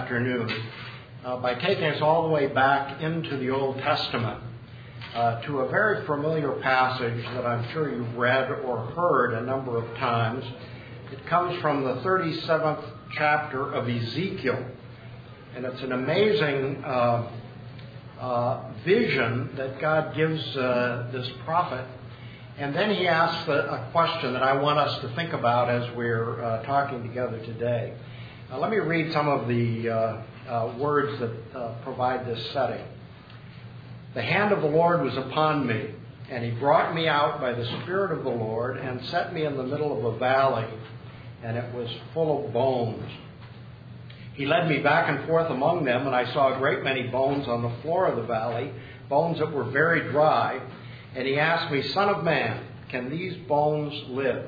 Afternoon by taking us all the way back into the Old Testament to a very familiar passage that I'm sure you've read or heard a number of times. It comes from the 37th chapter of Ezekiel, and it's an amazing vision that God gives this prophet. And then he asks a question that I want us to think about as we're talking together today. Let me read some of the words that provide this setting. The hand of the Lord was upon me, and he brought me out by the Spirit of the Lord and set me in the middle of a valley, and it was full of bones. He led me back and forth among them, and I saw a great many bones on the floor of the valley, bones that were very dry. And he asked me, Son of man, can these bones live?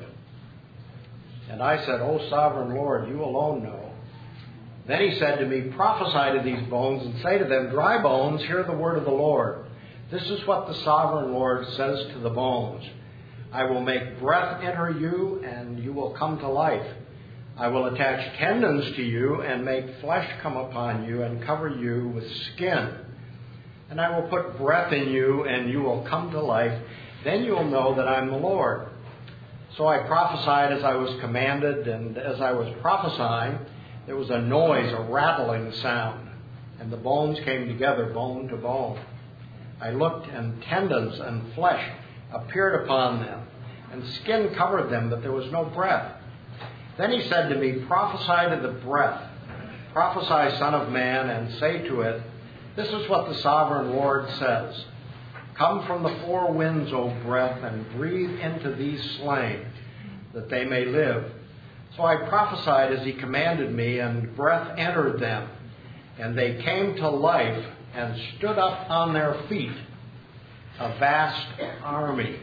And I said, O sovereign Lord, you alone know. Then he said to me, Prophesy to these bones and say to them, Dry bones, hear the word of the Lord. This is what the sovereign Lord says to the bones. I will make breath enter you, and you will come to life. I will attach tendons to you and make flesh come upon you and cover you with skin. And I will put breath in you, and you will come to life. Then you will know that I'm the Lord. So I prophesied as I was commanded, and as I was prophesying, there was a noise, a rattling sound, and the bones came together, bone to bone. I looked, and tendons and flesh appeared upon them, and skin covered them, but there was no breath. Then he said to me, Prophesy to the breath. Prophesy, Son of man, and say to it, This is what the sovereign Lord says. Come from the four winds, O breath, and breathe into these slain, that they may live. So I prophesied as he commanded me, and breath entered them, and they came to life and stood up on their feet, a vast army.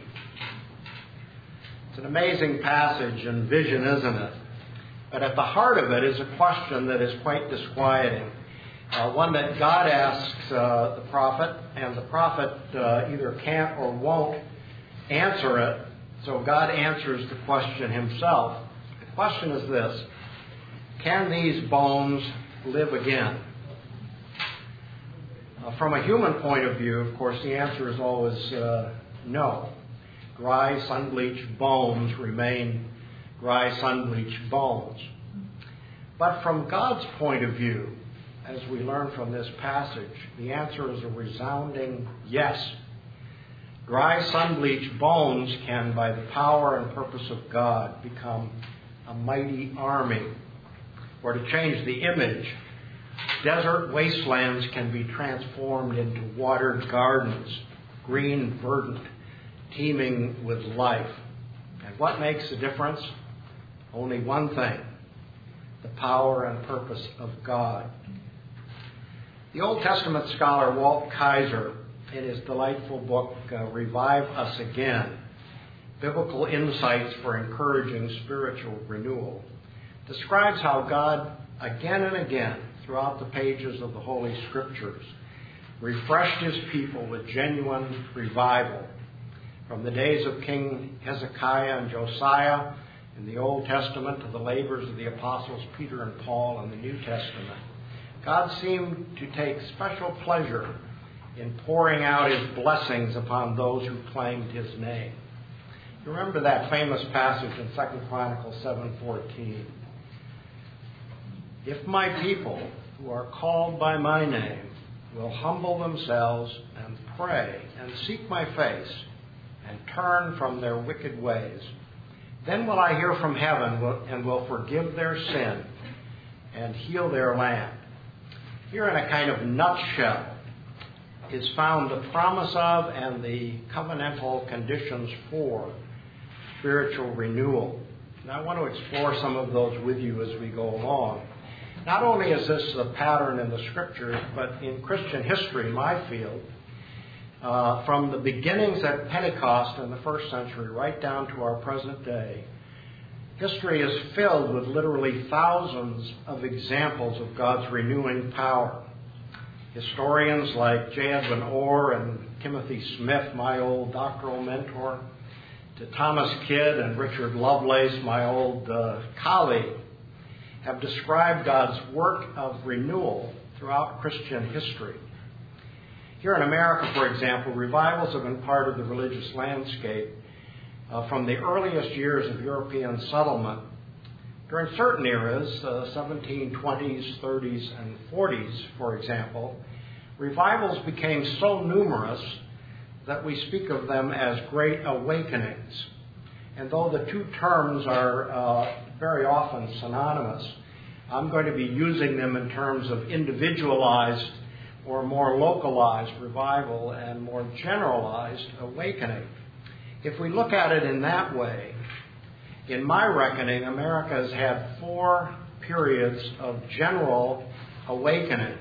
It's an amazing passage and vision, isn't it? But at the heart of it is a question that is quite disquieting. One that God asks the prophet, and the prophet either can't or won't answer it. So God answers the question himself. The question is this: can these bones live again? From a human point of view, of course, the answer is always no. Dry, sun-bleached bones remain dry, sun-bleached bones. But from God's point of view, as we learn from this passage, the answer is a resounding yes. Dry, sun-bleached bones can, by the power and purpose of God, become a mighty army. Or to change the image, desert wastelands can be transformed into watered gardens, green, verdant, teeming with life. And what makes the difference? Only one thing: the power and purpose of God. The Old Testament scholar Walt Kaiser, in his delightful book, Revive Us Again, Biblical Insights for Encouraging Spiritual Renewal, describes how God, again and again, throughout the pages of the Holy Scriptures, refreshed his people with genuine revival. From the days of King Hezekiah and Josiah in the Old Testament to the labors of the apostles Peter and Paul in the New Testament, God seemed to take special pleasure in pouring out his blessings upon those who claimed his name. You remember that famous passage in 2 Chronicles 7:14. If my people, who are called by my name, will humble themselves and pray and seek my face and turn from their wicked ways, then will I hear from heaven and will forgive their sin and heal their land. Here, in a kind of nutshell, is found the promise of and the covenantal conditions for spiritual renewal. And I want to explore some of those with you as we go along. Not only is this a pattern in the Scriptures, but in Christian history, my field, from the beginnings at Pentecost in the first century right down to our present day, history is filled with literally thousands of examples of God's renewing power. Historians like J. Edwin Orr and Timothy Smith, my old doctoral mentor, to Thomas Kidd and Richard Lovelace, my old colleague, have described God's work of renewal throughout Christian history. Here in America, for example, revivals have been part of the religious landscape from the earliest years of European settlement. During certain eras, 1720s, 30s, and 40s, for example, revivals became so numerous that we speak of them as great awakenings. And though the two terms are very often synonymous, I'm going to be using them in terms of individualized or more localized revival and more generalized awakening. If we look at it in that way, in my reckoning, America has had 4 periods of general awakening.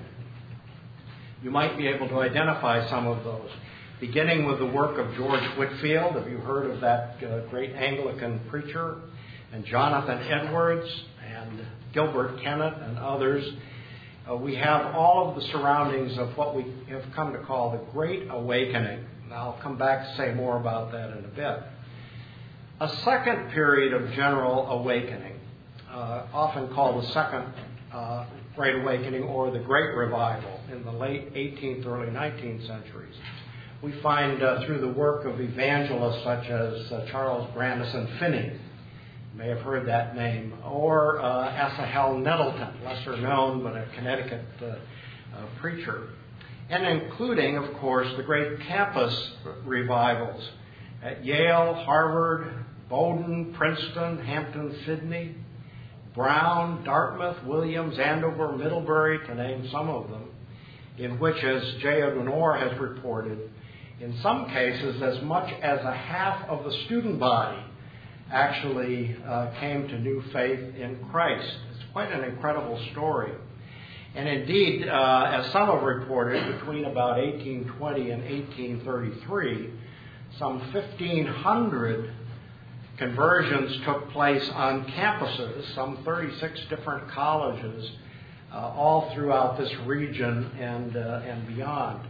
You might be able to identify some of those, beginning with the work of George Whitefield. Have you heard of that great Anglican preacher? And Jonathan Edwards and Gilbert Kennett and others. We have all of the surroundings of what we have come to call the Great Awakening. And I'll come back to say more about that in a bit. A second period of general awakening, often called the Second Great Awakening or the Great Revival in the late 18th, early 19th centuries, we find through the work of evangelists such as Charles Grandison Finney, you may have heard that name, or Asahel Nettleton, lesser known but a Connecticut preacher, and including, of course, the great campus revivals at Yale, Harvard, Bowdoin, Princeton, Hampton-Sydney, Brown, Dartmouth, Williams, Andover, Middlebury, to name some of them, in which, as J. Edwin Orr has reported, in some cases as much as a half of the student body actually came to new faith in Christ. It's quite an incredible story. And indeed, as some have reported, between about 1820 and 1833, some 1,500 conversions took place on campuses, some 36 different colleges, all throughout this region and beyond.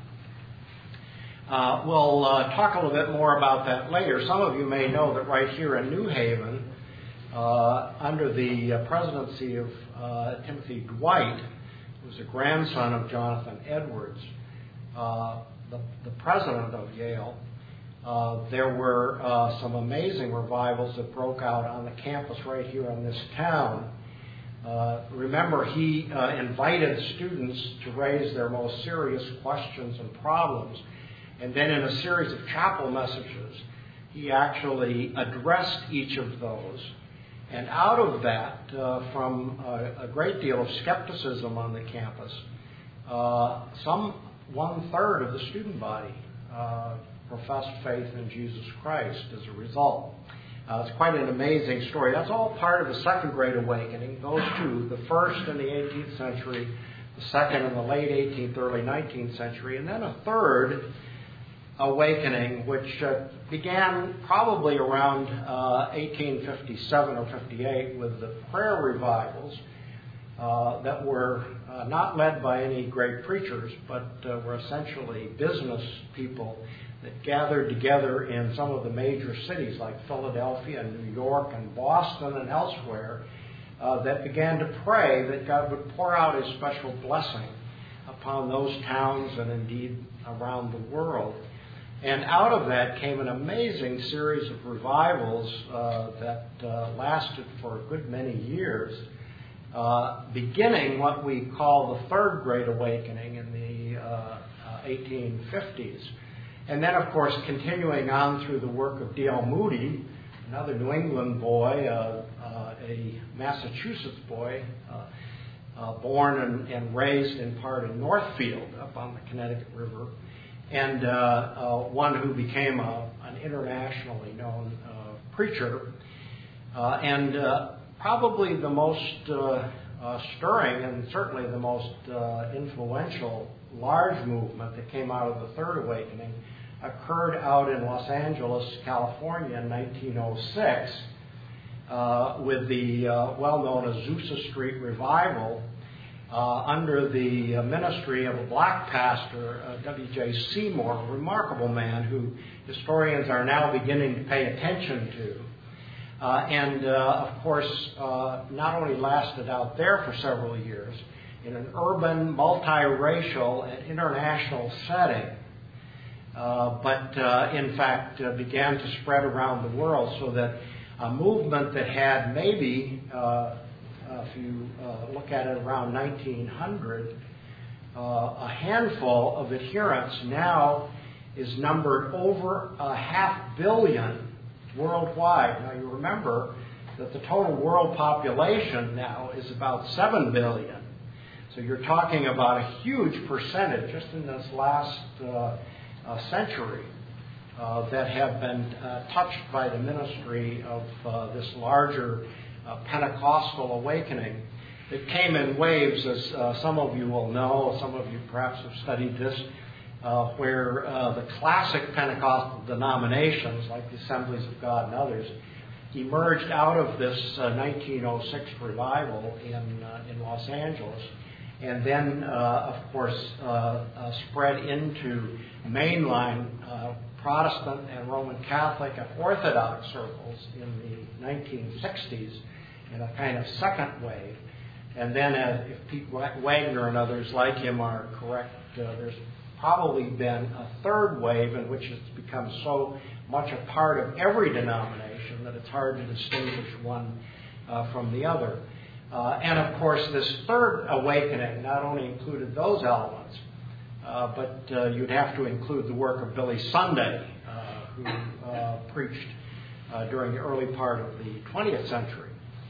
We'll talk a little bit more about that later. Some of you may know that right here in New Haven, under the presidency of Timothy Dwight, who was a grandson of Jonathan Edwards, the president of Yale, there were some amazing revivals that broke out on the campus right here in this town. Remember, he invited students to raise their most serious questions and problems, and then in a series of chapel messages, he actually addressed each of those. And out of that, from a great deal of skepticism on the campus, some 1/3 of the student body professed faith in Jesus Christ as a result. It's quite an amazing story. That's all part of the Second Great Awakening, those two, the first in the 18th century, the second in the late 18th, early 19th century, and then a third awakening, which began probably around 1857 or 58 with the prayer revivals that were not led by any great preachers, but were essentially business people that gathered together in some of the major cities like Philadelphia and New York and Boston and elsewhere that began to pray that God would pour out His special blessing upon those towns and indeed around the world. And out of that came an amazing series of revivals that lasted for a good many years, beginning what we call the Third Great Awakening in the 1850s. And then, of course, continuing on through the work of D.L. Moody, another New England boy, a Massachusetts boy, born and raised in part in Northfield up on the Connecticut River, and one who became an internationally known preacher, and probably the most stirring and certainly the most influential large movement that came out of the Third Awakening occurred out in Los Angeles, California in 1906 with the well-known Azusa Street Revival under the ministry of a black pastor, W.J. Seymour, a remarkable man who historians are now beginning to pay attention to. and of course, not only lasted out there for several years, in an urban, multiracial, and international setting, but in fact began to spread around the world, so that a movement that had maybe, if you look at it around 1900, a handful of adherents now is numbered over 500 million worldwide. Now you remember that the total world population now is about 7 billion. So you're talking about a huge percentage just in this last century that have been touched by the ministry of this larger Pentecostal awakening that came in waves, as some of you will know, some of you perhaps have studied this, where the classic Pentecostal denominations, like the Assemblies of God and others, emerged out of this 1906 revival in Los Angeles, and then, of course, spread into mainline Protestant and Roman Catholic and Orthodox circles in the 1960s in a kind of second wave. And then, if Pete Wagner and others like him are correct, there's probably been a third wave in which it's become so much a part of every denomination that it's hard to distinguish one from the other. And of course, this third awakening not only included those elements, but you'd have to include the work of Billy Sunday, who preached during the early part of the 20th century.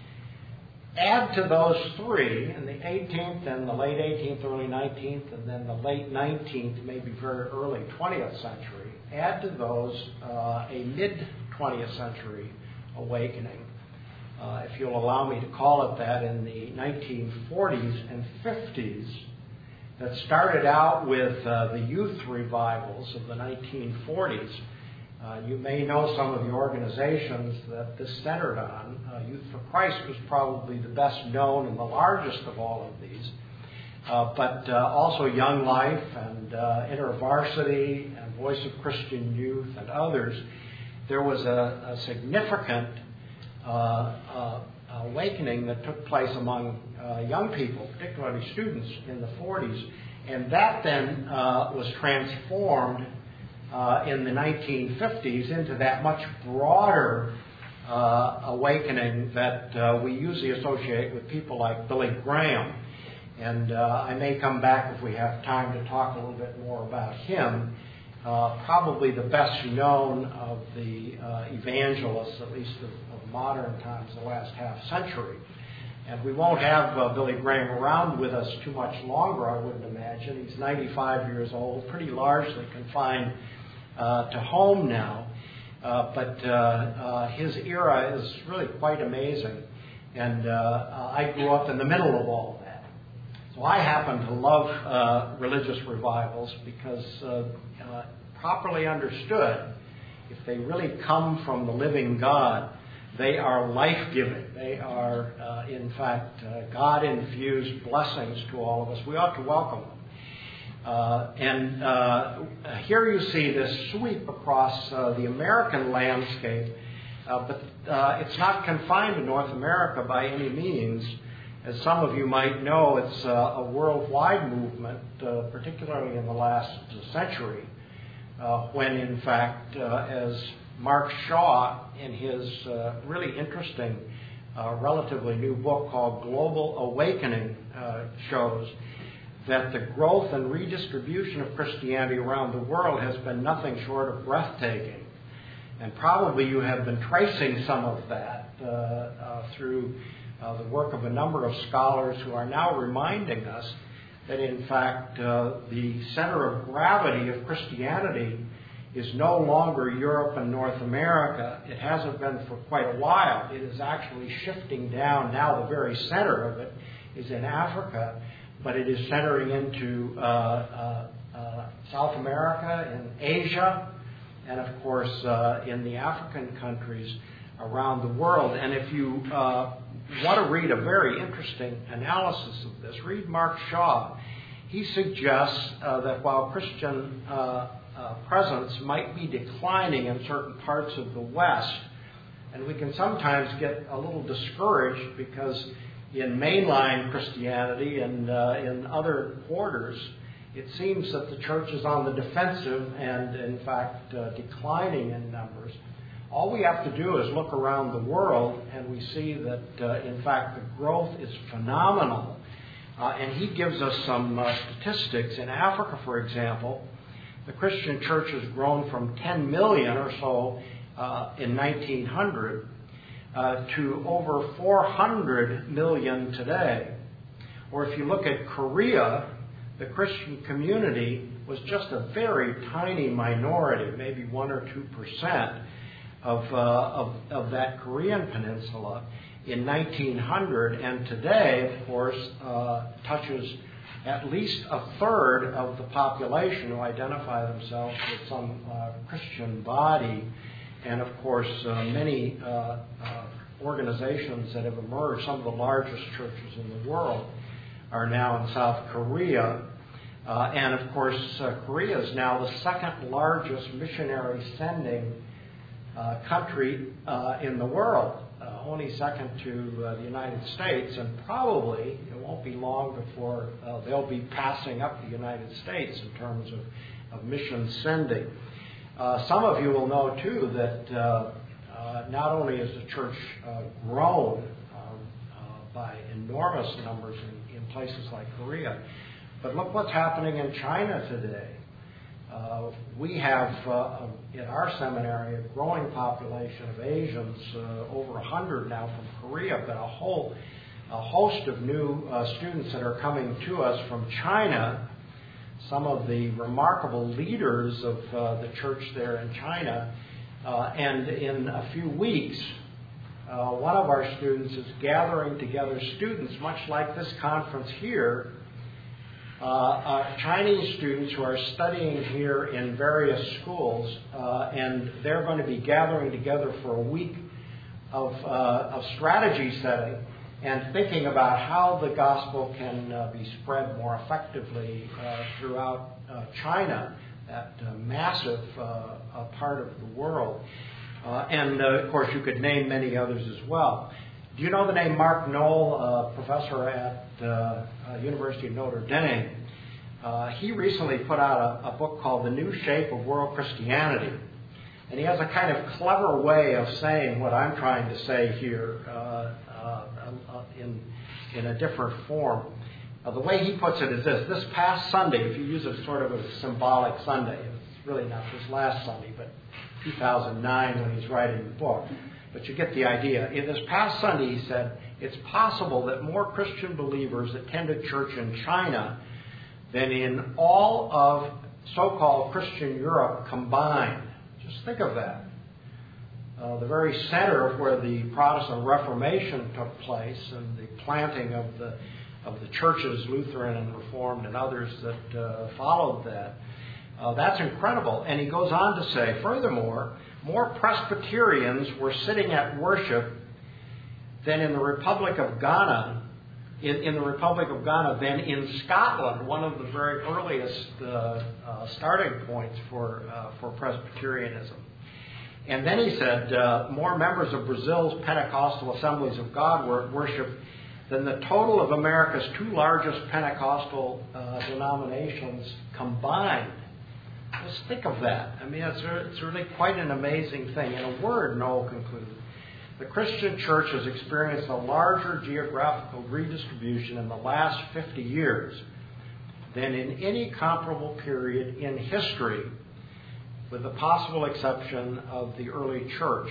Add to those three, in the 18th and the late 18th, early 19th, and then the late 19th, maybe very early 20th century, add to those a mid-20th century awakening, if you'll allow me to call it that, in the 1940s and 50s, that started out with the youth revivals of the 1940s. You may know some of the organizations that this centered on. Youth for Christ was probably the best known and the largest of all of these. But also Young Life and InterVarsity and Voice of Christian Youth and others. There was a significant awakening that took place among young people, particularly students in the 40s. And that then was transformed in the 1950s into that much broader awakening that we usually associate with people like Billy Graham. And I may come back if we have time to talk a little bit more about him. Probably the best known of the evangelists, at least of modern times, the last half century. And we won't have Billy Graham around with us too much longer, I wouldn't imagine. He's 95 years old, pretty largely confined to home now. But his era is really quite amazing. And I grew up in the middle of all of that. So I happen to love religious revivals because properly understood, if they really come from the living God, they are life-giving. They are, in fact, God-infused blessings to all of us. We ought to welcome them. And here you see this sweep across the American landscape, but it's not confined to North America by any means. As some of you might know, it's a worldwide movement, particularly in the last century, when, in fact, as Mark Shaw, in his really interesting, relatively new book called Global Awakening, shows that the growth and redistribution of Christianity around the world has been nothing short of breathtaking. And probably you have been tracing some of that through the work of a number of scholars who are now reminding us that, in fact, the center of gravity of Christianity is no longer Europe and North America. It hasn't been for quite a while. It is actually shifting down. Now the very center of it is in Africa, but it is centering into South America and Asia, and of course in the African countries around the world. And if you want to read a very interesting analysis of this, read Mark Shaw. He suggests that while Christian presence might be declining in certain parts of the West, And we can sometimes get a little discouraged because in mainline Christianity and in other quarters, it seems that the church is on the defensive and, in fact, declining in numbers. All we have to do is look around the world and we see that, in fact, the growth is phenomenal. And he gives us some statistics. In Africa, for example, the Christian church has grown from 10 million or so in 1900 to over 400 million today. Or if you look at Korea, the Christian community was just a very tiny minority, maybe 1 or 2% of that Korean peninsula in 1900, and today, of course, touches at least a third of the population who identify themselves with some Christian body. And, of course, many organizations that have emerged, some of the largest churches in the world, are now in South Korea. And, of course, Korea is now the second largest missionary sending country in the world, only second to the United States. And probably it won't be long before they'll be passing up the United States in terms of mission sending. Some of you will know, too, that not only has the church grown by enormous numbers in places like Korea, but look what's happening in China today. We have, in our seminary, a growing population of Asians, over 100 now from Korea, but a host of new students that are coming to us from China. Some of the remarkable leaders of the church there in China. And in a few weeks, one of our students is gathering together students, much like this conference here, Chinese students who are studying here in various schools, and they're going to be gathering together for a week of strategy setting and thinking about how the gospel can be spread more effectively throughout China, that massive part of the world. And, of course, you could name many others as well. Do you know the name Mark Knoll, professor at University of Notre Dame? He recently put out a book called The New Shape of World Christianity. And he has a kind of clever way of saying what I'm trying to say here in a different form. The way he puts it is this. This past Sunday, if you use it sort of as a symbolic Sunday, it's really not this last Sunday, but 2009 when he's writing the book. But you get the idea. In this past Sunday, he said, it's possible that more Christian believers attended church in China than in all of so-called Christian Europe combined. Just think of that. The very center of where the Protestant Reformation took place and the planting of the churches, Lutheran and Reformed and others that followed that. That's incredible. And he goes on to say, furthermore, more Presbyterians were sitting at worship than in the Republic of Ghana, in the Republic of Ghana than in Scotland, one of the very earliest starting points for Presbyterianism. And then he said, more members of Brazil's Pentecostal Assemblies of God were at worship than the total of America's two largest Pentecostal denominations combined. Just think of that. I mean, it's really quite an amazing thing. In a word, Noel concluded, the Christian church has experienced a larger geographical redistribution in the last 50 years than in any comparable period in history, with the possible exception of the early church.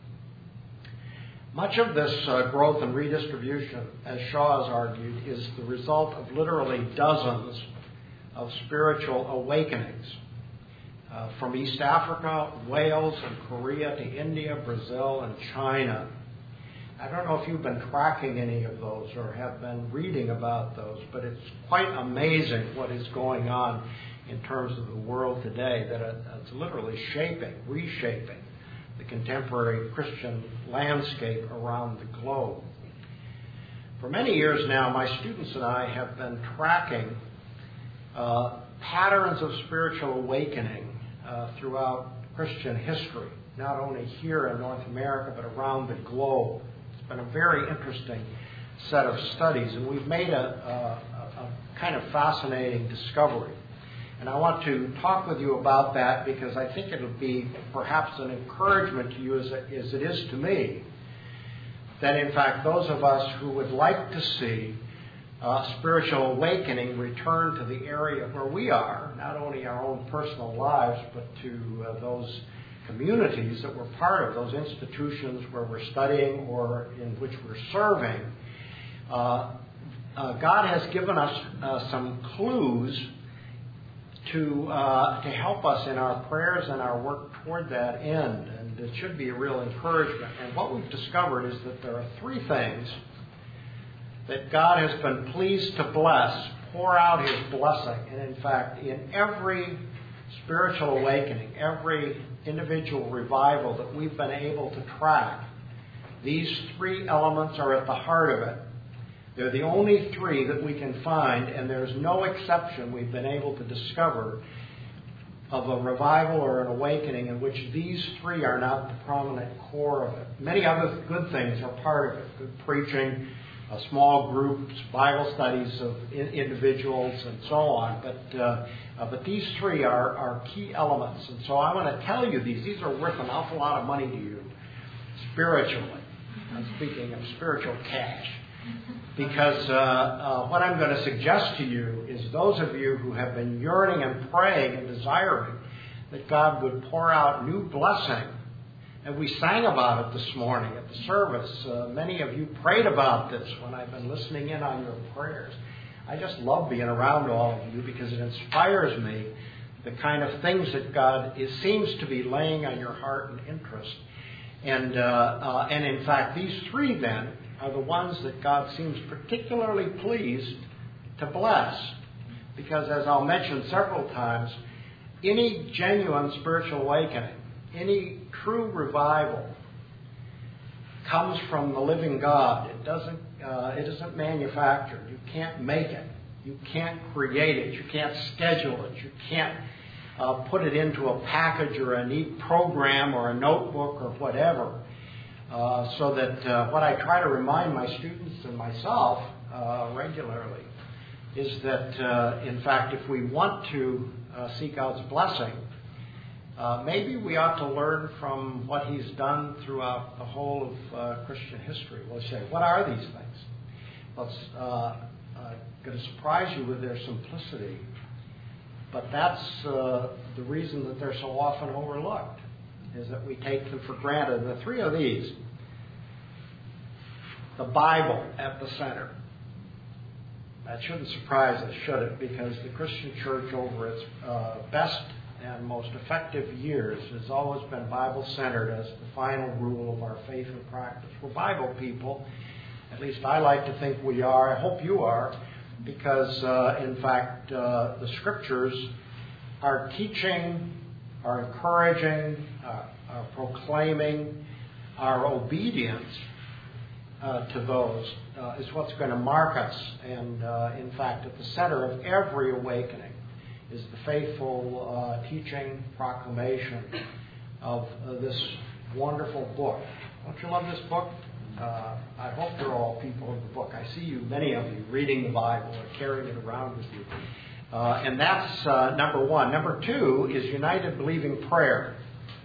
Much of this growth and redistribution, as Shaw has argued, is the result of literally dozens of spiritual awakenings. From East Africa, Wales, and Korea to India, Brazil, and China. I don't know if you've been tracking any of those or have been reading about those, but it's quite amazing what is going on in terms of the world today, that it's literally reshaping the contemporary Christian landscape around the globe. For many years now, my students and I have been tracking patterns of spiritual awakening throughout Christian history. not only here in North America, but around the globe. It's been a very interesting set of studies, and we've made a kind of fascinating discovery. And I want to talk with you about that because I think it'll be perhaps an encouragement to you as it is to me, that in fact those of us who would like to see spiritual awakening return to the area where we are, not only our own personal lives, but to those communities that we're part of, those institutions where we're studying or in which we're serving, God has given us some clues to help us in our prayers and our work toward that end. And it should be a real encouragement. And what we've discovered is that there are three things that God has been pleased to bless, pour out His blessing. And in fact, in every spiritual awakening, every individual revival that we've been able to track, these three elements are at the heart of it. They're the only three that we can find, and there's no exception we've been able to discover of a revival or an awakening in which these three are not the prominent core of it. Many other good things are part of it: good preaching, small groups, Bible studies of individuals, and so on. But these three are key elements. And so I want to tell you these. These are worth an awful lot of money to you spiritually. I'm speaking of spiritual cash. Because what I'm going to suggest to you is those of you who have been yearning and praying and desiring that God would pour out new blessing. And we sang about it this morning at the service. Many of you prayed about this when I've been listening in on your prayers. I just love being around all of you because it inspires me the kind of things that God seems to be laying on your heart and interest. And in fact, these three then are the ones that God seems particularly pleased to bless. Because as I'll mention several times, any genuine spiritual awakening, any true revival comes from the living God. It isn't manufactured. You can't make it. You can't create it. You can't schedule it. You can't put it into a package or a neat program or a notebook or whatever. So that what I try to remind my students and myself regularly is that, in fact, if we want to see God's blessing, maybe we ought to learn from what He's done throughout the whole of Christian history. We'll say, what are these things? Well, it's going to surprise you with their simplicity, but that's the reason that they're so often overlooked, is that we take them for granted. And the three of these: the Bible at the center. That shouldn't surprise us, should it? Because the Christian church, over its best and most effective years, has always been Bible-centered as the final rule of our faith and practice. We're Bible people. At least I like to think we are. I hope you are. Because, in fact, the Scriptures are teaching, are encouraging, are proclaiming our obedience to those is what's going to mark us. And, in fact, at the center of every awakening is the faithful teaching, proclamation of this wonderful book. Don't you love this book? I hope you're all people of the book. I see you, many of you, reading the Bible or carrying it around with you. And that's number one. Number two is united believing prayer.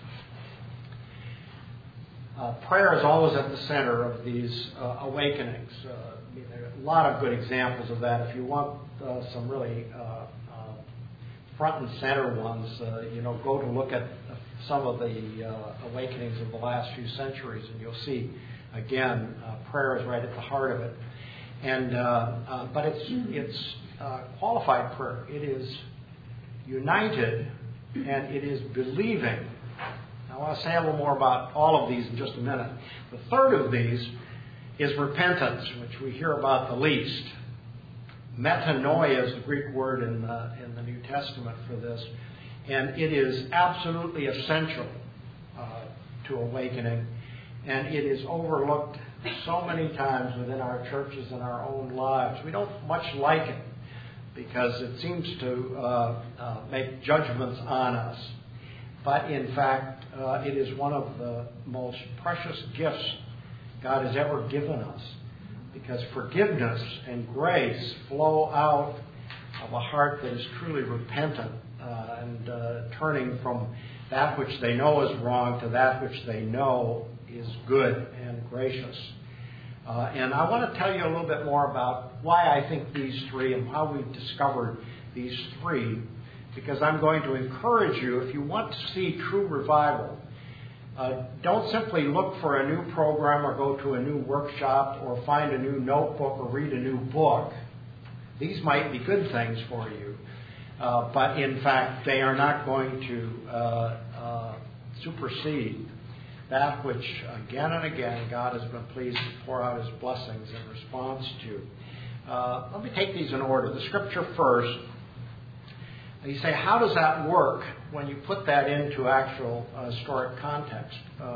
Prayer is always at the center of these awakenings. There are a lot of good examples of that. If you want some really front and center ones, go to look at some of the awakenings of the last few centuries, and you'll see, again, prayer is right at the heart of it. And but it's qualified prayer. It is united, and it is believing. I want to say a little more about all of these in just a minute. The third of these is repentance, which we hear about the least. Metanoia is the Greek word in the New Testament for this, and it is absolutely essential to awakening, and it is overlooked so many times within our churches and our own lives. We don't much like it because it seems to make judgments on us. but in fact, it is one of the most precious gifts God has ever given us, because forgiveness and grace flow out of a heart that is truly repentant and turning from that which they know is wrong to that which they know is good and gracious. And I want to tell you a little bit more about why I think these three and how we've discovered these three, because I'm going to encourage you, if you want to see true revival, don't simply look for a new program or go to a new workshop or find a new notebook or read a new book. These might be good things for you, but in fact they are not going to supersede that which again and again God has been pleased to pour out His blessings in response to. Let me take these in order. The Scripture first. You say, how does that work when you put that into actual historic context?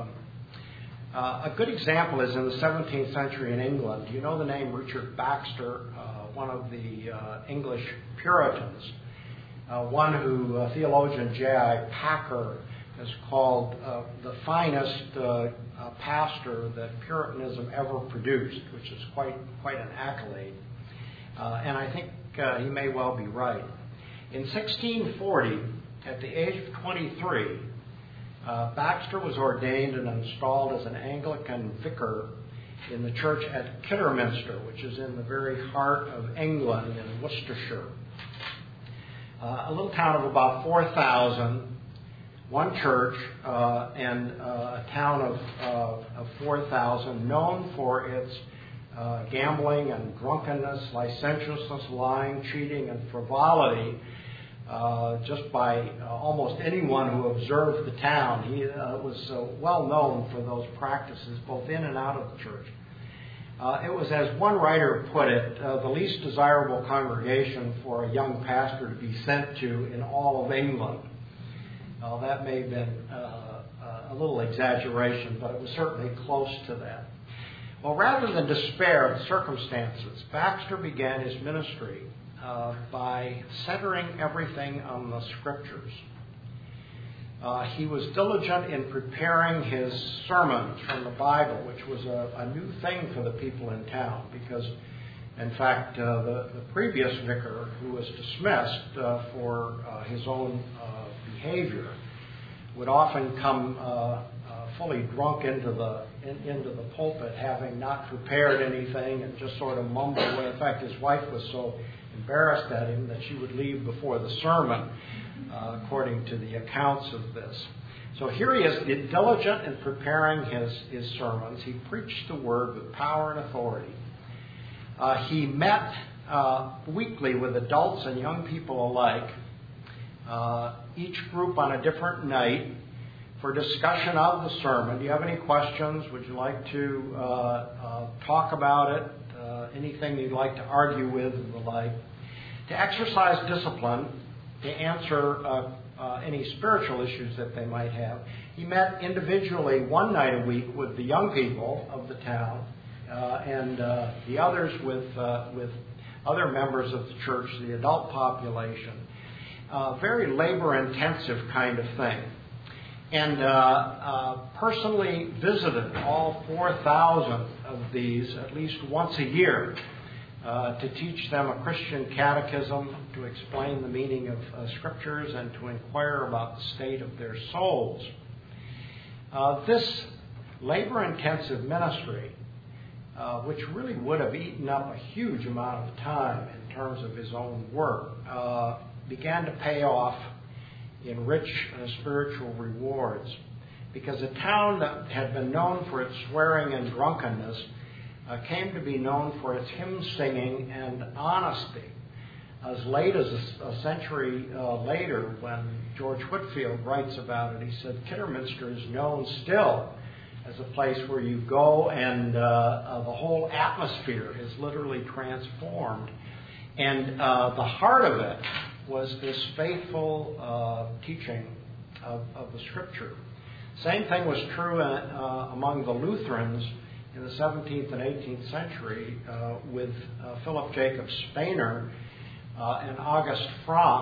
A good example is in the 17th century in England. You know the name Richard Baxter, one of the English Puritans, one who theologian J.I. Packer has called the finest pastor that Puritanism ever produced, which is quite an accolade. And I think he may well be right. In 1640, at the age of 23, Baxter was ordained and installed as an Anglican vicar in the church at Kidderminster, which is in the very heart of England in Worcestershire. A little town of about 4,000, one church, and a town of 4,000, known for its gambling and drunkenness, licentiousness, lying, cheating, and frivolity. Just by almost anyone who observed the town. He was well known for those practices, both in and out of the church. It was, as one writer put it, the least desirable congregation for a young pastor to be sent to in all of England. That may have been a little exaggeration, but it was certainly close to that. Well, rather than despair of the circumstances, Baxter began his ministry by centering everything on the Scriptures. He was diligent in preparing his sermons from the Bible, which was a new thing for the people in town, because, in fact, the previous vicar, who was dismissed for his own behavior, would often come fully drunk into the pulpit, having not prepared anything and just sort of mumble away. In fact, his wife was so embarrassed at him that she would leave before the sermon, according to the accounts of this. So here he is, diligent in preparing his sermons. He preached the Word with power and authority. He met weekly with adults and young people alike, each group on a different night, for discussion of the sermon. Do you have any questions? Would you like to talk about it? Anything you'd like to argue with and the like? To exercise discipline, to answer any spiritual issues that they might have. He met individually one night a week with the young people of the town, and the others with other members of the church, the adult population. Very labor-intensive kind of thing. And personally visited all 4,000 of these at least once a year to teach them a Christian catechism, to explain the meaning of Scriptures, and to inquire about the state of their souls. This labor-intensive ministry, which really would have eaten up a huge amount of time in terms of his own work, began to pay off in rich spiritual rewards, because a town that had been known for its swearing and drunkenness came to be known for its hymn singing and honesty. As late as a century later, when George Whitefield writes about it, he said Kidderminster is known still as a place where you go and the whole atmosphere is literally transformed. And the heart of it was this faithful teaching of the Scripture. Same thing was true among the Lutherans in the 17th and 18th century with Philip Jacob Spener and August Frank,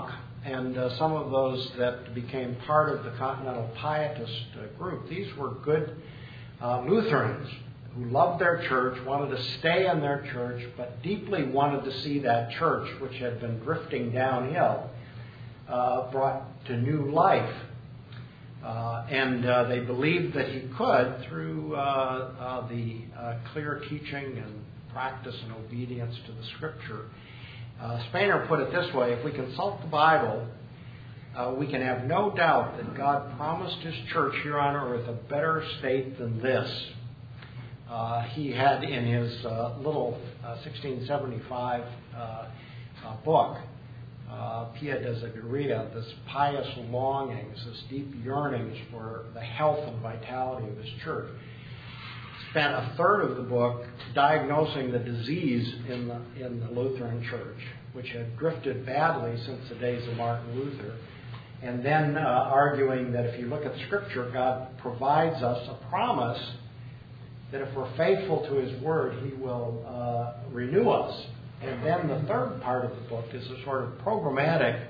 and some of those that became part of the Continental Pietist group, these were good Lutherans who loved their church, wanted to stay in their church, but deeply wanted to see that church, which had been drifting downhill, brought to new life. And they believed that he could through the clear teaching and practice and obedience to the Scripture. Spener put it this way: if we consult the Bible, we can have no doubt that God promised His church here on earth a better state than this. He had in his little 1675 book, Pia Desideria, this pious longings, this deep yearnings for the health and vitality of his church. Spent a third of the book diagnosing the disease in the Lutheran Church, which had drifted badly since the days of Martin Luther, and then arguing that if you look at Scripture, God provides us a promise that if we're faithful to His Word, He will renew us. And then the third part of the book is a sort of programmatic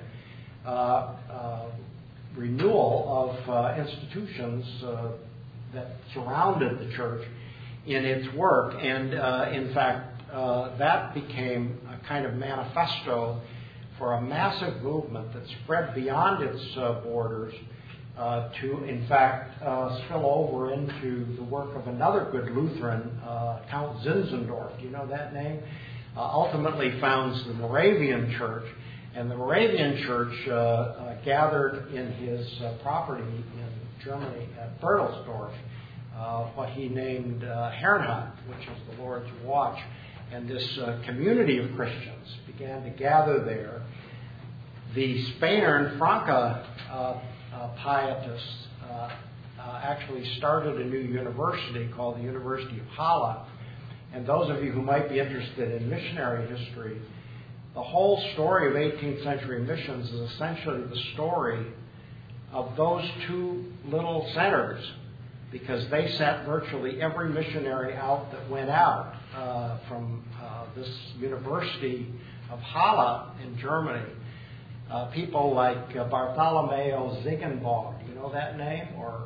renewal of institutions that surrounded the church in its work. And in fact, that became a kind of manifesto for a massive movement that spread beyond its borders to, in fact, spill over into the work of another good Lutheran, Count Zinzendorf. Do you know that name? Ultimately founds the Moravian Church, and the Moravian Church gathered in his property in Germany at Bertelsdorf what he named Herrnhut, which is the Lord's Watch, and this community of Christians began to gather there. The Spener and Franke Pietists actually started a new university called the University of Halle. And those of you who might be interested in missionary history, the whole story of 18th century missions is essentially the story of those two little centers, because they sent virtually every missionary out that went out from this University of Halle in Germany. People like Bartholomew Ziegenbalg, you know that name? Or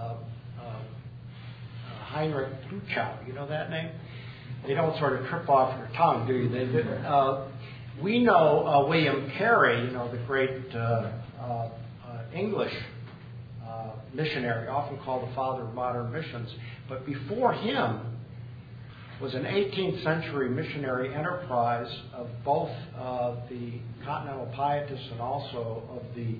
Heinrich Kluchow, you know that name? They don't sort of trip off your tongue, do you? We know William Carey, the great English missionary, often called the father of modern missions. But before him was an 18th century missionary enterprise of both the Continental Pietists and also of the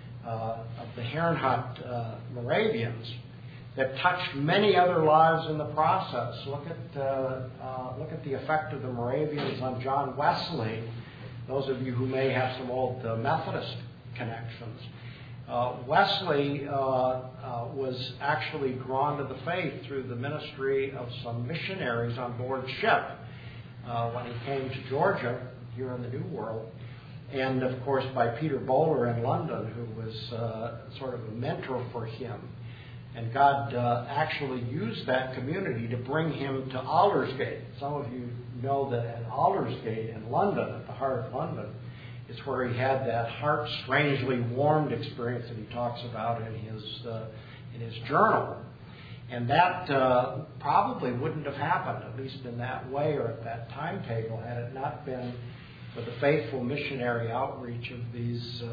Herrnhut Moravians that touched many other lives in the process. Look at the effect of the Moravians on John Wesley. Those of you who may have some old Methodist connections. Wesley was actually drawn to the faith through the ministry of some missionaries on board ship when he came to Georgia, here in the New World, and of course by Peter Bowler in London, who was sort of a mentor for him. And God actually used that community to bring him to Aldersgate. Some of you know that at Aldersgate in London, at the heart of London, is where he had that heart strangely warmed experience that he talks about in his journal. And that probably wouldn't have happened, at least in that way or at that timetable, had it not been for the faithful missionary outreach of these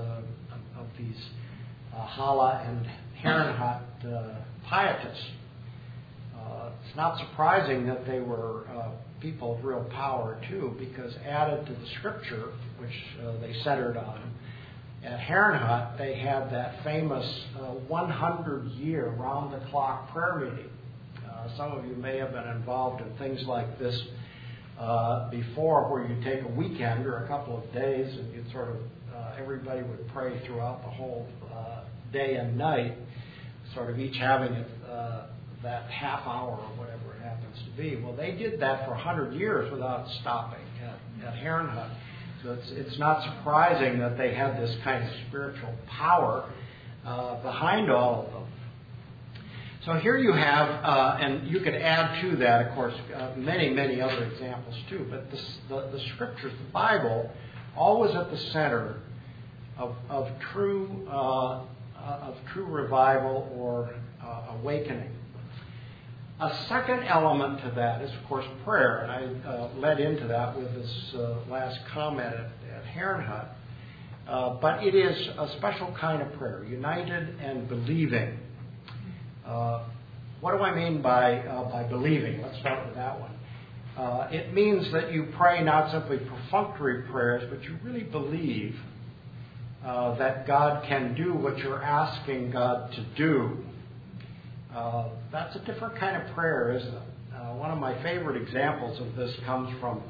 Halle and Herrnhut Pietists. It's not surprising that they were people of real power, too, because added to the Scripture, which they centered on, at Herrnhut they had that famous 100-year round-the-clock prayer meeting. Some of you may have been involved in things like this before, where you take a weekend or a couple of days and you'd sort of everybody would pray throughout the whole day and night, sort of each having that half hour or whatever it happens to be. Well, they did that for 100 years without stopping at Herrnhut. So it's not surprising that they had this kind of spiritual power behind all of them. So here you have, and you could add to that, of course, many, many other examples too, but the Scriptures, the Bible, always at the center of true revival or awakening. A second element to that is, of course, prayer, and I led into that with this last comment at Herrnhut. But it is a special kind of prayer, united and believing. What do I mean by believing? Let's start with that one. It means that you pray not simply perfunctory prayers, but you really believe that God can do what you're asking God to do. That's a different kind of prayer, isn't it? One of my favorite examples of this comes from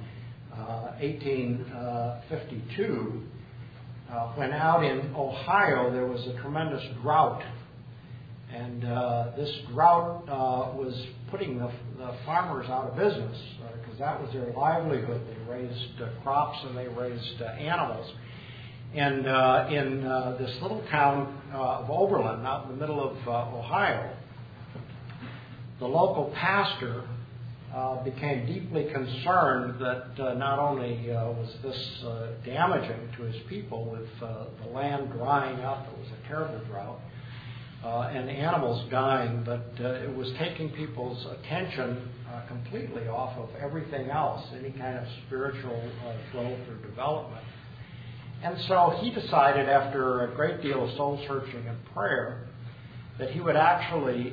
1852, when out in Ohio there was a tremendous drought. And this drought was putting the farmers out of business because that was their livelihood. They raised crops and they raised animals. And in this little town of Oberlin, out in the middle of Ohio, the local pastor became deeply concerned that not only was this damaging to his people with the land drying up, it was a terrible drought, and animals dying, but it was taking people's attention completely off of everything else, any kind of spiritual growth or development. And so he decided, after a great deal of soul searching and prayer, that he would actually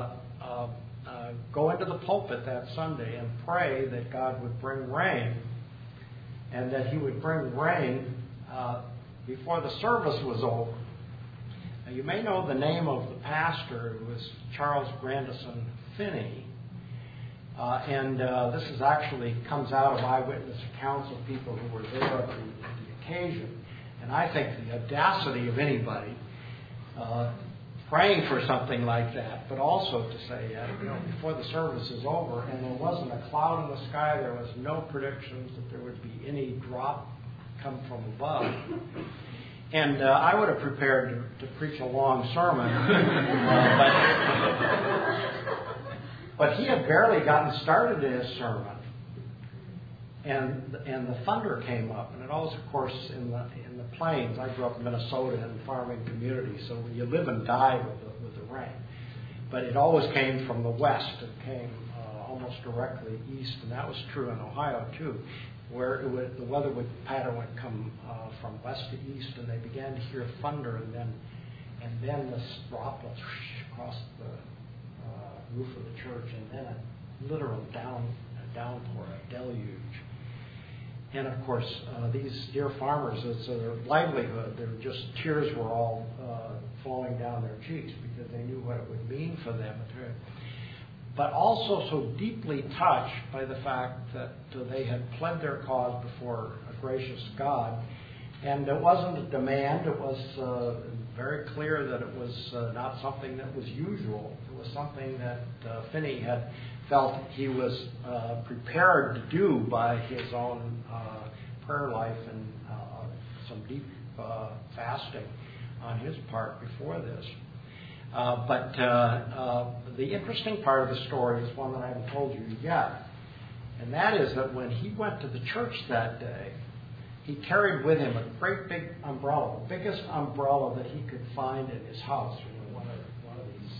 go into the pulpit that Sunday and pray that God would bring rain, and that he would bring rain before the service was over. Now, you may know the name of the pastor. It was Charles Grandison Finney. And this is actually comes out of eyewitness accounts of people who were there at the occasion. And I think the audacity of anybody praying for something like that, but also to say, before the service is over, and there wasn't a cloud in the sky, there was no predictions that there would be any drop come from above. And I would have prepared to preach a long sermon, but he had barely gotten started in his sermon, and the thunder came up, and it always, of course, in the plains. I grew up in Minnesota in a farming community, so you live and die with the rain. But it always came from the west. It came almost directly east, and that was true in Ohio too, where the weather pattern would come from west to east, and they began to hear thunder, and then the droplets across the roof of the church, and then a literal downpour, a deluge. And of course, these dear farmers, it's their livelihood. Tears were all flowing down their cheeks because they knew what it would mean for them. But also so deeply touched by the fact that they had pled their cause before a gracious God. And it wasn't a demand. It was very clear that it was not something that was usual. It was something that Finney had felt he was prepared to do by his own prayer life and some deep fasting on his part before this. But the interesting part of the story is one that I haven't told you yet. And that is that when he went to the church that day, he carried with him a great big umbrella, the biggest umbrella that he could find in his house, one of these,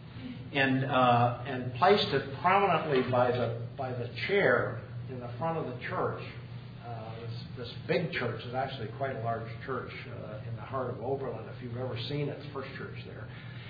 and placed it prominently by the chair in the front of the church. This big church is actually quite a large church in the heart of Oberlin. If you've ever seen it, it's the first church there.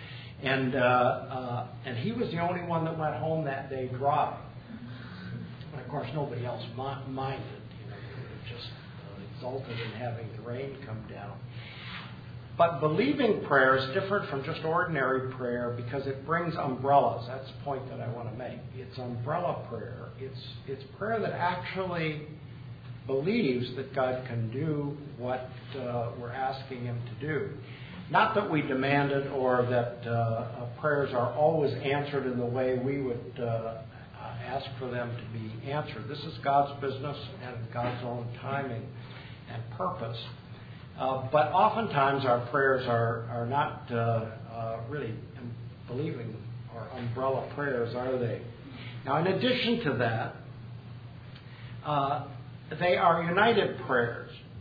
And he was the only one that went home that day dry. And of course, nobody else minded. They were just exulted in having the rain come down. But believing prayer is different from just ordinary prayer because it brings umbrellas. That's the point that I want to make. It's umbrella prayer. It's prayer that actually believes that God can do what we're asking Him to do. Not that we demand it or that prayers are always answered in the way we would ask for them to be answered. This is God's business and God's own timing and purpose. But oftentimes our prayers are not really believing or umbrella prayers, are they? Now, in addition to that, they are united prayers.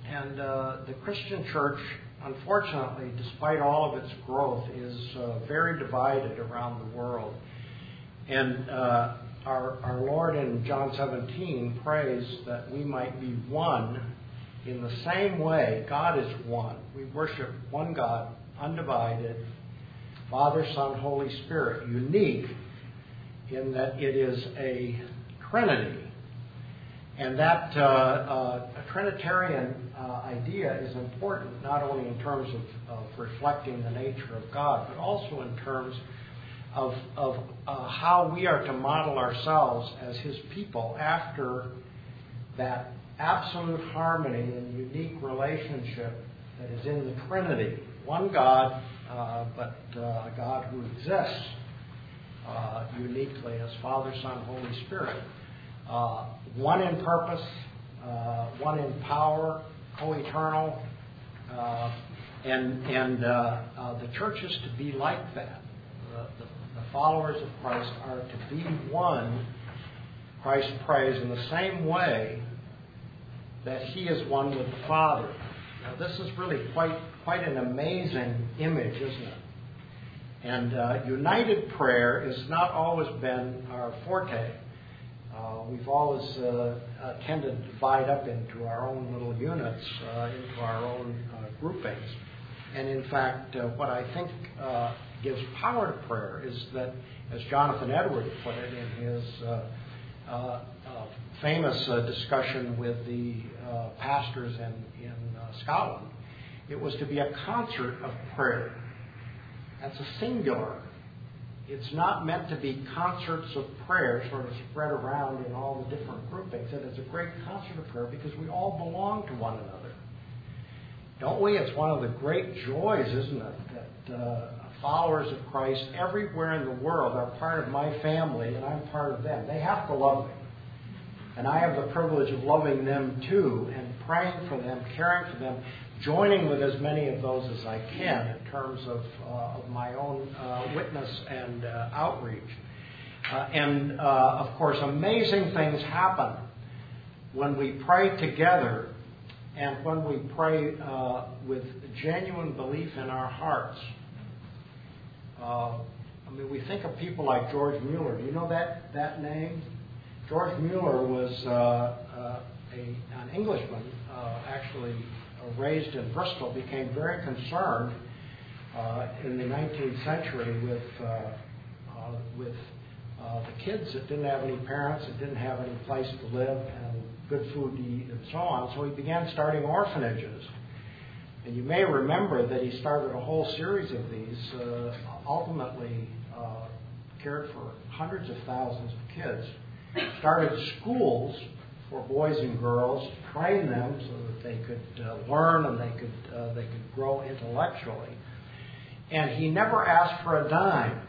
And the Christian church, unfortunately, despite all of its growth, is very divided around the world. And our Lord in John 17 prays that we might be one in the same way God is one. We worship one God, undivided, Father, Son, Holy Spirit, unique in that it is a Trinity. And that Trinitarian idea is important not only in terms of reflecting the nature of God, but also in terms of how we are to model ourselves as His people after that absolute harmony and unique relationship that is in the Trinity. One God, but a God who exists uniquely as Father, Son, Holy Spirit. One in purpose, one in power, co-eternal, and the church is to be like that. The followers of Christ are to be one, Christ prays, in the same way that He is one with the Father. Now, this is really quite an amazing image, isn't it? And united prayer has not always been our forte. We've always tended to divide up into our own little units, into our own groupings. And in fact, what I think gives power to prayer is that, as Jonathan Edwards put it in his famous discussion with the pastors in Scotland, it was to be a concert of prayer. That's a singular. It's not meant to be concerts of prayer sort of spread around in all the different groupings. It is a great concert of prayer because we all belong to one another. Don't we? It's one of the great joys, isn't it, that followers of Christ everywhere in the world are part of my family and I'm part of them. They have to love me. And I have the privilege of loving them too and praying for them, caring for them, joining with as many of those as I can in terms of my own witness and outreach. And of course, amazing things happen when we pray together and when we pray with genuine belief in our hearts. We think of people like George Mueller. Do you know that name? George Mueller was an Englishman, actually raised in Bristol, became very concerned in the 19th century with the kids that didn't have any parents, that didn't have any place to live, and good food to eat, and so on. So he began starting orphanages. And you may remember that he started a whole series of these, ultimately cared for hundreds of thousands of kids, started schools for boys and girls, trained them so that they could learn and they could grow intellectually. And he never asked for a dime.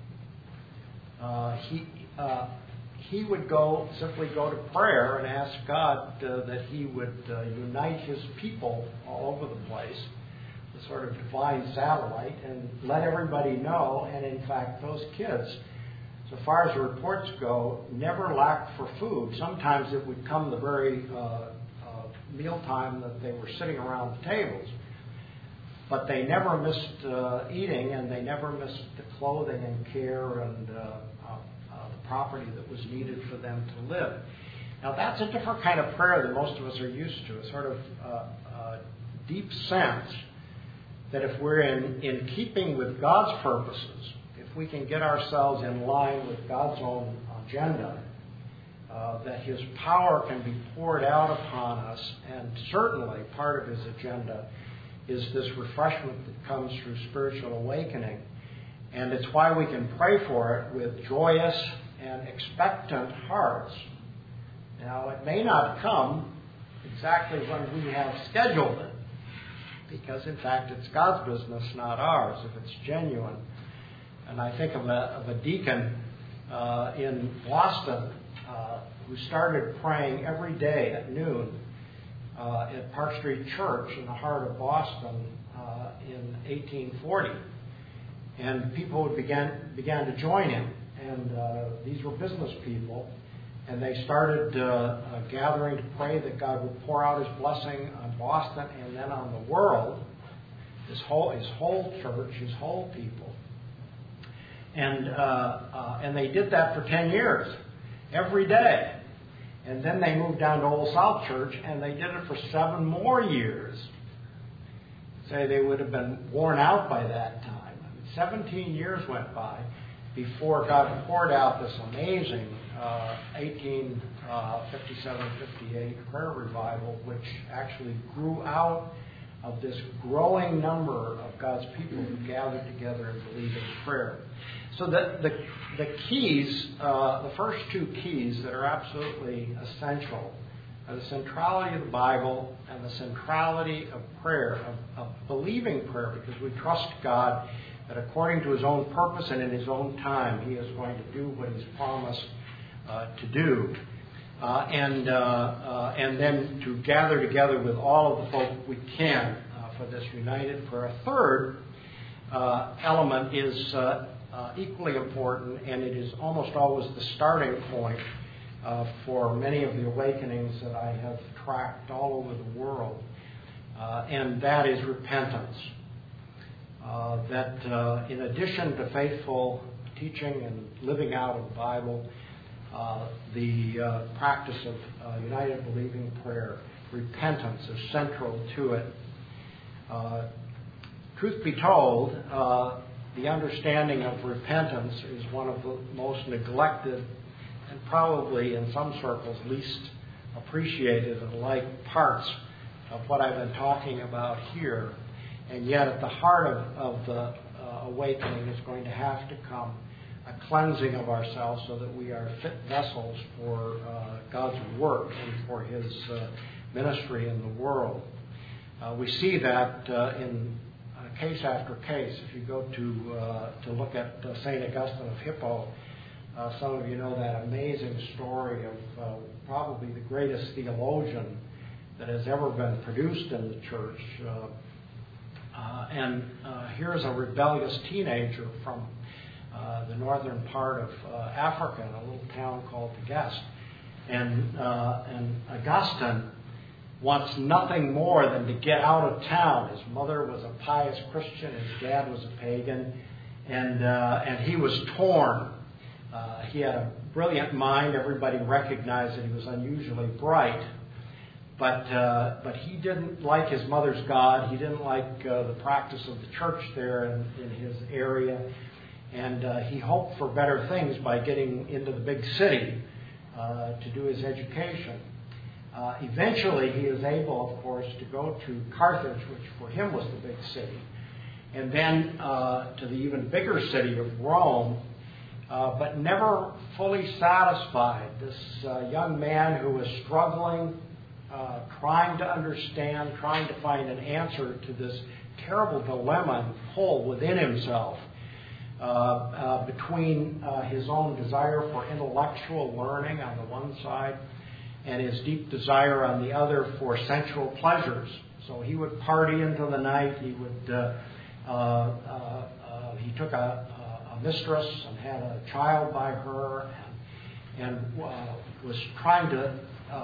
He would simply go to prayer and ask God that He would unite His people all over the place, the sort of divine satellite, and let everybody know. And in fact, those kids, so far as the reports go, never lacked for food. Sometimes it would come the very mealtime that they were sitting around the tables. But they never missed eating, and they never missed the clothing and care and the property that was needed for them to live. Now, that's a different kind of prayer than most of us are used to, a sort of deep sense that if we're in keeping with God's purposes, if we can get ourselves in line with God's own agenda, that His power can be poured out upon us, and certainly part of His agenda is this refreshment that comes through spiritual awakening. And it's why we can pray for it with joyous and expectant hearts. Now, it may not come exactly when we have scheduled it, because in fact it's God's business, not ours, if it's genuine. And I think of a deacon in Boston who started praying every day at noon at Park Street Church in the heart of Boston in 1840. And people would began to join him. And these were business people. And they started gathering to pray that God would pour out His blessing on Boston and then on the world, his whole church, his whole people. And they did that for 10 years, every day. And then they moved down to Old South Church, and they did it for 7 more years. Say they would have been worn out by that time. 17 years went by before God poured out this amazing 1857-58 prayer revival, which actually grew out of this growing number of God's people who gathered together and believed in prayer. So the keys, the first 2 keys that are absolutely essential are the centrality of the Bible and the centrality of prayer, of believing prayer, because we trust God that according to His own purpose and in His own time, He is going to do what He's promised to do. And then to gather together with all of the folk we can for this united prayer. A third element is equally important, and it is almost always the starting point for many of the awakenings that I have tracked all over the world, and that is repentance. That in addition to faithful teaching and living out of the Bible, the practice of united believing prayer, repentance is central to it. Truth be told, the understanding of repentance is one of the most neglected and probably in some circles least appreciated and liked parts of what I've been talking about here. And yet at the heart of the awakening is going to have to come a cleansing of ourselves so that we are fit vessels for God's work and for His ministry in the world. We see that in case after case. If you go to look at St. Augustine of Hippo, some of you know that amazing story of probably the greatest theologian that has ever been produced in the church. And here's a rebellious teenager from the northern part of Africa, in a little town called Tegest. And Augustine wants nothing more than to get out of town. His mother was a pious Christian, his dad was a pagan, and he was torn. He had a brilliant mind. Everybody recognized that he was unusually bright. But he didn't like his mother's God. He didn't like the practice of the church there in his area. And he hoped for better things by getting into the big city to do his education. Eventually, he is able, of course, to go to Carthage, which for him was the big city, and then to the even bigger city of Rome, but never fully satisfied. This young man who was struggling, trying to understand, trying to find an answer to this terrible dilemma and pull within himself between his own desire for intellectual learning on the one side and his deep desire on the other for sensual pleasures. So he would party into the night. He would he took a mistress and had a child by her, and was trying to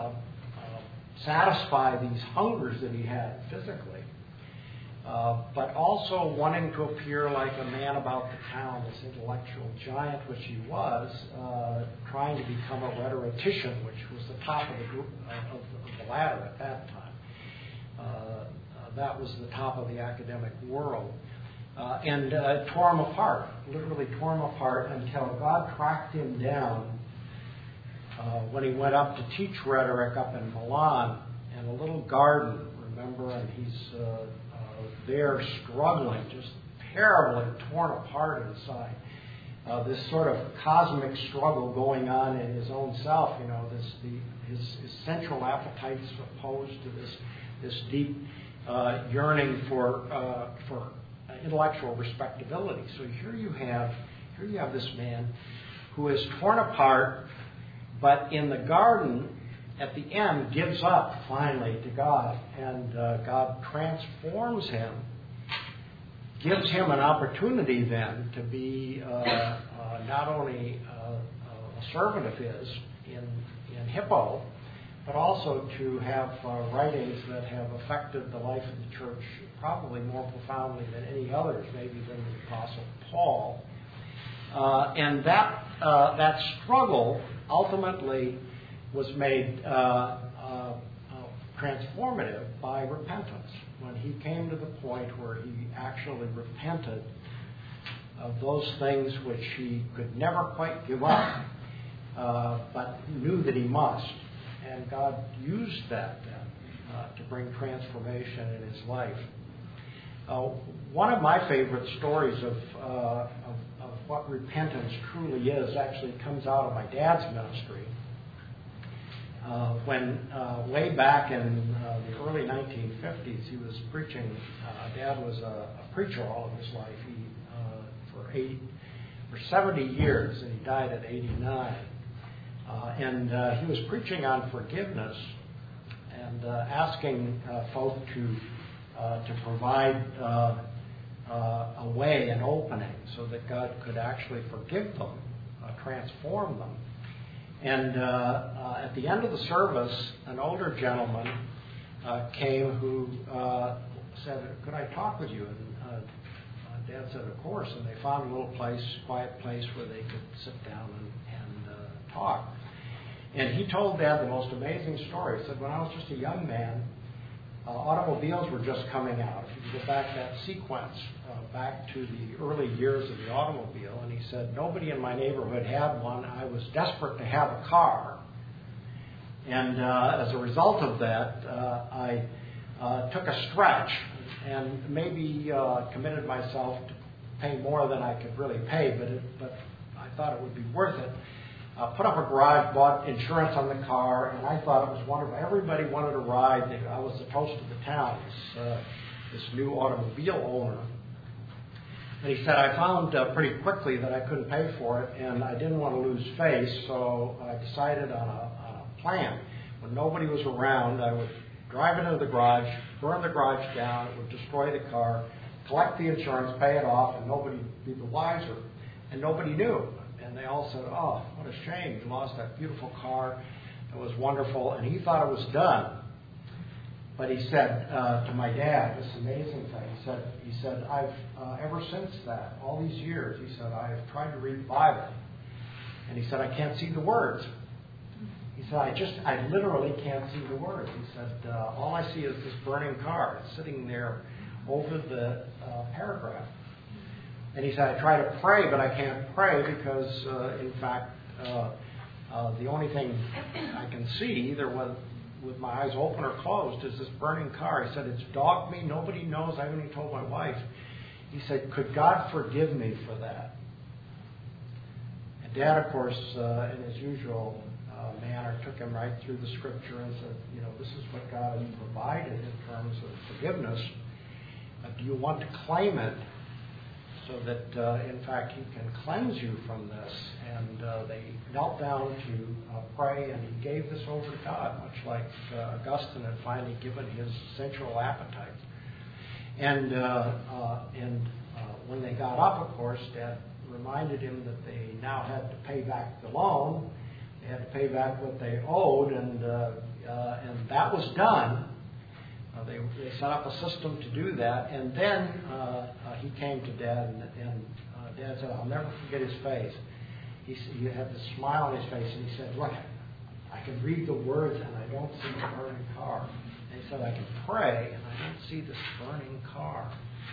satisfy these hungers that he had physically, but also wanting to appear like a man about the town, this intellectual giant which he was, trying to become a rhetorician, which was the top of the group of the ladder at that time. That was the top of the academic world. And tore him apart, literally tore him apart until God tracked him down when he went up to teach rhetoric up in Milan in a little garden, remember, and he's there struggling, just terribly torn apart inside. This sort of cosmic struggle going on in his own self, his central appetites opposed to this deep yearning for intellectual respectability. So here you have this man who is torn apart, but in the garden, at the end, gives up finally to God, and God transforms him, gives him an opportunity then to be not only a servant of his in Hippo, but also to have writings that have affected the life of the church probably more profoundly than any others, maybe than the Apostle Paul. And that struggle ultimately was made transformative by repentance. When he came to the point where he actually repented of those things which he could never quite give up, but knew that he must. And God used that then to bring transformation in his life. One of my favorite stories of what repentance truly is actually comes out of my dad's ministry. When way back in the early 1950s, he was preaching. Dad was a preacher all of his life. He for 70 years, and he died at 89. And he was preaching on forgiveness and asking folk to provide a way, an opening, so that God could actually forgive them, transform them. And at the end of the service, an older gentleman came who said, "Could I talk with you?" And Dad said, "Of course." And they found a little place, quiet place, where they could sit down and talk. And he told Dad the most amazing story. He said, "When I was just a young man, automobiles were just coming out." If you go back that sequence, back to the early years of the automobile, and he said, "Nobody in my neighborhood had one. I was desperate to have a car. And as a result of that, I took a stretch and maybe committed myself to pay more than I could really pay, but I thought it would be worth it. Put up a garage, bought insurance on the car, and I thought it was wonderful. Everybody wanted to ride. I was the toast of the town, this new automobile owner." And he said, "I found pretty quickly that I couldn't pay for it, and I didn't want to lose face, so I decided on a plan. When nobody was around, I would drive into the garage, burn the garage down, it would destroy the car, collect the insurance, pay it off, and nobody would be the wiser. And nobody knew. And they all said, 'Oh, what a shame. You lost that beautiful car. It was wonderful.' And he thought it was done. But he said to my dad, this amazing thing, he said, I've ever since that, all these years, he said, I've tried to read the Bible. And he said, I can't see the words. He said, I literally can't see the words. He said, all I see is this burning car. It's sitting there over the paragraph. And he said, I try to pray, but I can't pray because, in fact, the only thing I can see, either with my eyes open or closed, is this burning car. He said, it's dogged me. Nobody knows. I haven't even told my wife. He said, could God forgive me for that? And Dad, of course, in his usual manner, took him right through the Scripture and said, this is what God has provided in terms of forgiveness. Do you want to claim it so that, in fact, He can cleanse you from this? And they knelt down to pray, and he gave this over to God, much like Augustine had finally given his sensual appetite. And when they got up, of course, Dad reminded him that they now had to pay back the loan. They had to pay back what they owed, and that was done. They set up a system to do that, and then he came to Dad, and Dad said, I'll never forget his face. He had this smile on his face, and he said, look, I can read the words, and I don't see the burning car. And he said, I can pray, and I don't see this burning car.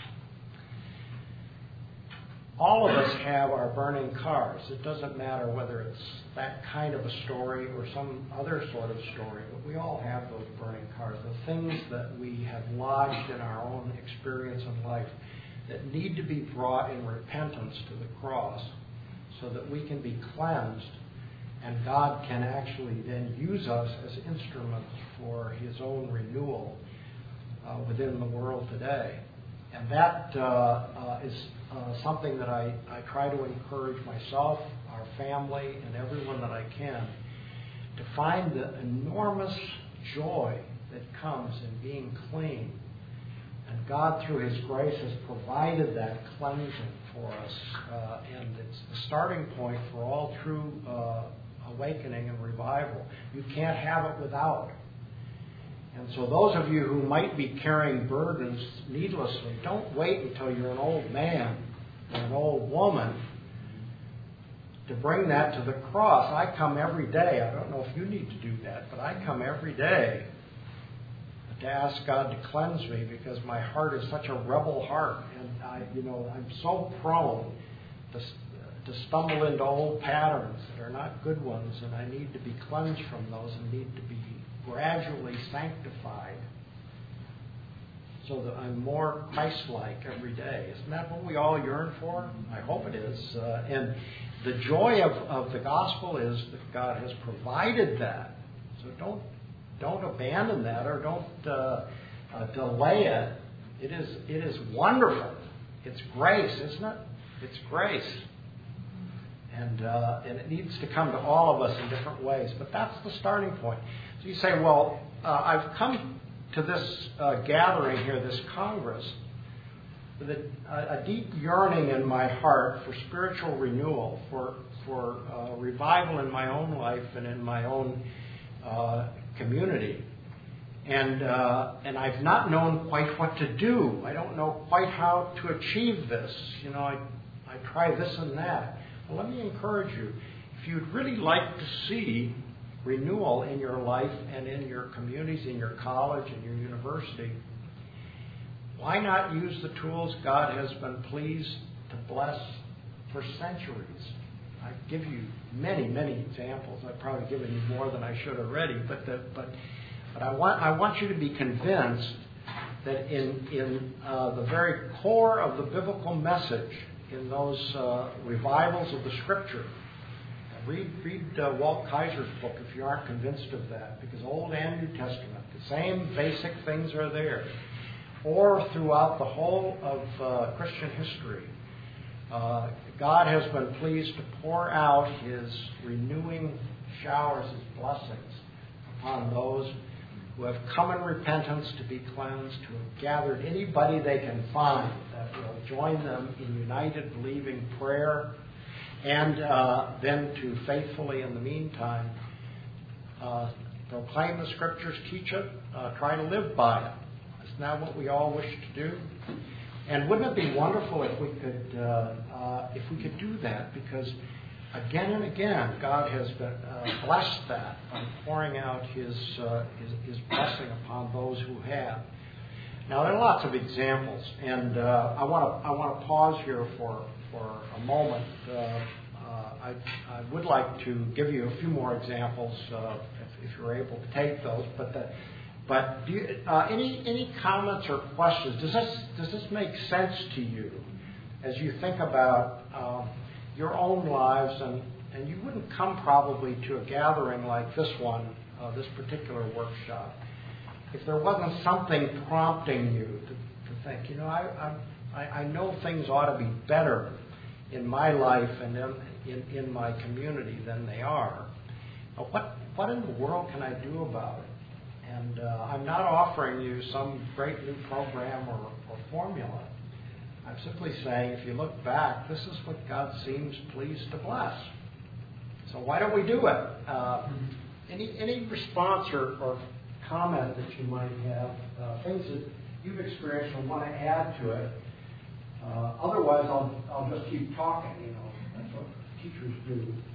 All of us have our burning cars. It doesn't matter whether it's that kind of a story or some other sort of story, but we all have those burning cars, the things that we have lodged in our own experience of life that need to be brought in repentance to the cross so that we can be cleansed, and God can actually then use us as instruments for His own renewal within the world today. And that is something that I try to encourage myself, our family, and everyone that I can to find the enormous joy that comes in being clean. And God, through His grace, has provided that cleansing for us. And it's the starting point for all true awakening and revival. You can't have it without. And so those of you who might be carrying burdens needlessly, don't wait until you're an old man or an old woman to bring that to the cross. I come every day. I don't know if you need to do that, but I come every day to ask God to cleanse me because my heart is such a rebel heart, and I'm so prone to stumble into old patterns that are not good ones, and I need to be cleansed from those and need to be gradually sanctified so that I'm more Christ-like every day. Isn't that what we all yearn for? I hope it is. And the joy of the gospel is that God has provided that. So don't abandon that or don't delay it. It is wonderful. It's grace, isn't it? It's grace. And it needs to come to all of us in different ways. But that's the starting point. So you say, well, I've come to this gathering here, this Congress, with a deep yearning in my heart for spiritual renewal, for revival in my own life and in my own community. And I've not known quite what to do. I don't know quite how to achieve this. I try this and that. Well, let me encourage you. If you'd really like to see renewal in your life and in your communities, in your college and your university, why not use the tools God has been pleased to bless for centuries? I give you many, many examples. I've probably given you more than I should already, but I want you to be convinced that in the very core of the biblical message, in those revivals of the Scripture, read Walt Kaiser's book if you aren't convinced of that, because Old and New Testament, the same basic things are there. Or throughout the whole of Christian history, God has been pleased to pour out His renewing showers, His blessings upon those who have come in repentance to be cleansed, who have gathered anybody they can find that will join them in united believing prayer, and then to faithfully, in the meantime, proclaim the Scriptures, teach it, try to live by it. Isn't that what we all wish to do? And wouldn't it be wonderful if we could do that? Because again and again, God has blessed that by pouring out His blessing upon those who have. Now there are lots of examples, and I want to pause here for a moment. I would like to give you a few more examples if you're able to take those. But do you, any comments or questions? Does this make sense to you as you think about your own lives? And you wouldn't come probably to a gathering like this one, this particular workshop, if there wasn't something prompting you to think, I know things ought to be better in my life and in my community than they are. What in the world can I do about it? And I'm not offering you some great new program or formula. I'm simply saying, if you look back, this is what God seems pleased to bless. So why don't we do it? Any response or comment that you might have, things that you've experienced and want to add to it? Otherwise, I'll just keep talking. That's what teachers do.